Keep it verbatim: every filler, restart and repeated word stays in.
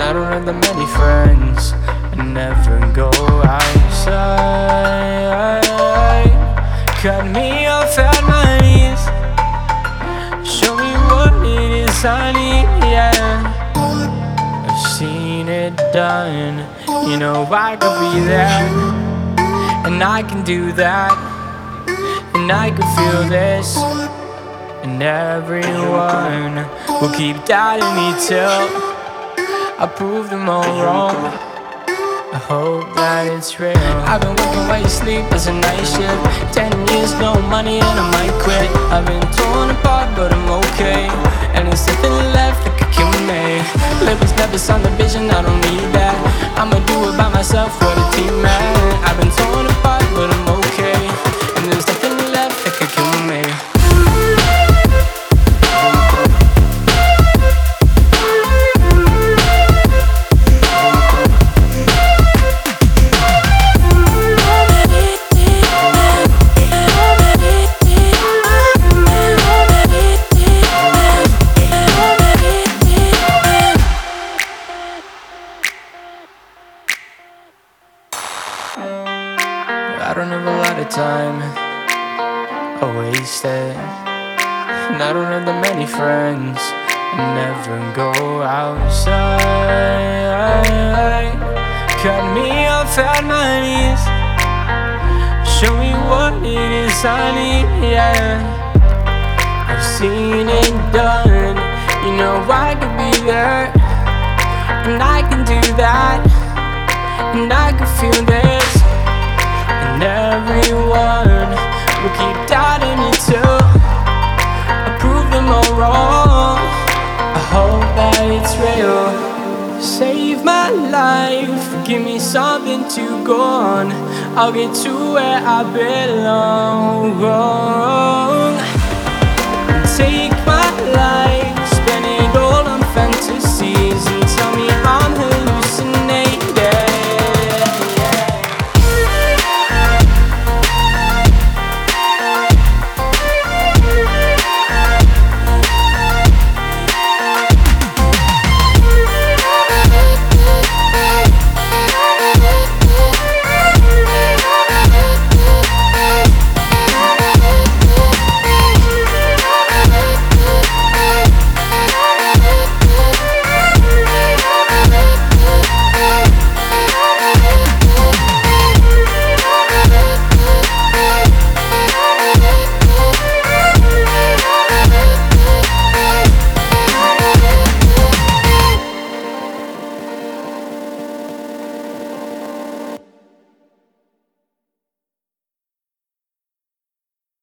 I don't have that many friends. I never go outside. Cut me off at my knees. Show me what it is I need, yeah. I've seen it done. You know I could be there, and I can do that, and I can feel this. And everyone will keep doubting me till I prove them all wrong. I hope that it's real. I've been working while you sleep, it's a night shift. Ten years, no money and I might quit. I've been torn apart but I'm okay, and there's nothing left that could kill me. Living's never some vision, I don't need that. I'ma do it by myself for the team, man. I've been torn apart but I'm okay, and there's nothing left that could kill me. I don't have a lot of time, I waste it. And I don't have that many friends. I never go outside. Cut me off at my knees. Show me what it is I need, yeah. I've seen it done. You know I could be there, and I can do that, and I can feel this. And everyone will keep doubting me till I prove them all wrong. I hope that it's real. Save my life, give me something to go on. I'll get to where I belong.